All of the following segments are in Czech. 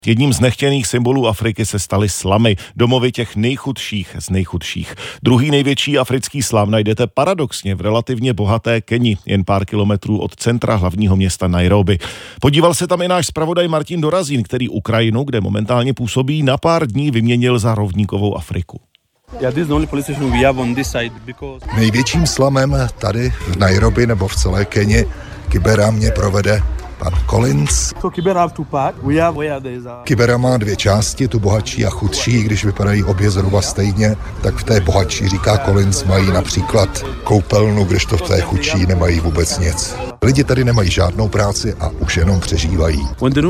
Jedním z nechtěných symbolů Afriky se staly slamy, domovy těch nejchudších z nejchudších. Druhý největší africký slam najdete paradoxně v relativně bohaté Keni, jen pár kilometrů od centra hlavního města Nairobi. Podíval se tam i náš zpravodaj Martin Dorazín, který Ukrajinu, kde momentálně působí, na pár dní vyměnil za rovníkovou Afriku. Největším slamem tady v Nairobi nebo v celé Keni Kibera mě provede pan Collins. Kibera má dvě části, tu bohatší a chudší, když vypadají obě zhruba stejně, tak v té bohatší, říká Collins, mají například koupelnu, kdežto v té chudší nemají vůbec nic. Lidi tady nemají žádnou práci a už jenom přežívají.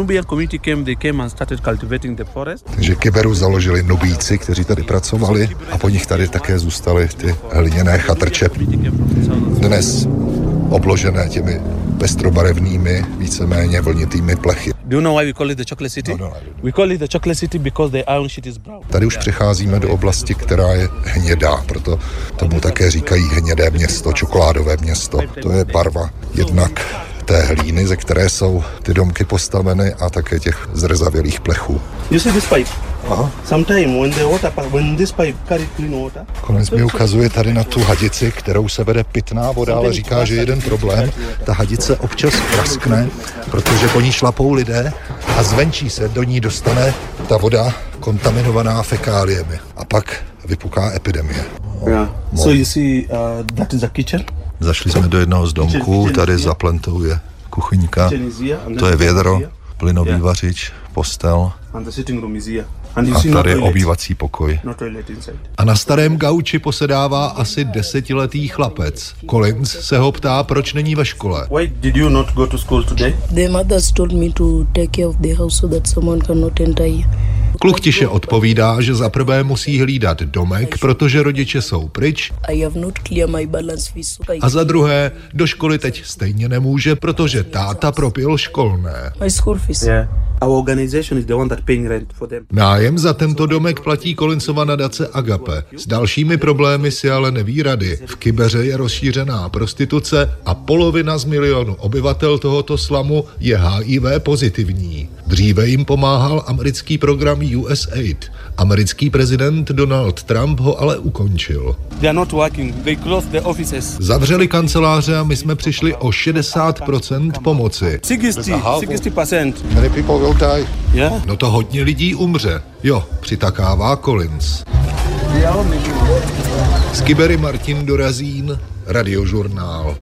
Takže Kiberu založili Nubíci, kteří tady pracovali, a po nich tady také zůstaly ty hliněné chatrče. Dnes obložené těmi pestrobarevnými, víceméně vlnitými plechy. Tady už přecházíme do oblasti, která je hnědá, proto tomu také říkají hnědé město, čokoládové město. To je barva jednak té hlíny, ze které jsou ty domky postaveny, a také těch zrzavělých plechů. Konec mi ukazuje tady na tu hadici, kterou se vede pitná voda, ale říká, že jeden problém, ta hadice občas praskne, protože po ní šlapou lidé a zvenčí se do ní dostane ta voda kontaminovaná fekáliemi. A pak vypuká epidemie. Zašli jsme do jednoho z domků, tady za plentou je kuchyňka, to je vědro, plynový vařič, postel a tady je obývací pokoj. A na starém gauči posedává asi 10letý chlapec. Collins se ho ptá, proč není ve škole. Kluk tiše odpovídá, že zaprvé musí hlídat domek, protože rodiče jsou pryč, a za druhé do školy teď stejně nemůže, protože táta propil školné. Nájem za tento domek platí Collinsova nadace Agape. S dalšími problémy si ale neví rady. V Kibeře je rozšířená prostituce a polovina z milionu obyvatel tohoto slamu je HIV pozitivní. Dříve jim pomáhal americký program USAID. Americký prezident Donald Trump ho ale ukončil. Zavřeli kanceláře a my jsme přišli o 60% pomoci. 60%. No to hodně lidí umře. Jo, přitakává Collins. Z Kibery Martin Dorazín, Radiožurnál.